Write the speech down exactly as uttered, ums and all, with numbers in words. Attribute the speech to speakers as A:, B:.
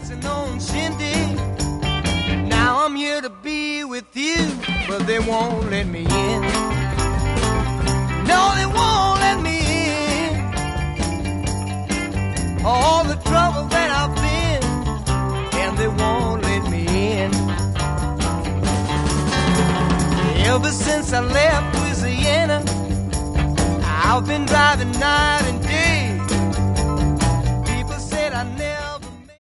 A: dancing on shindig. Now I'm here to be with you, but they won't let me in. No, they won't let me in. All the trouble that I've been, and they won't let me in. Ever since I left Louisiana, I've been driving night and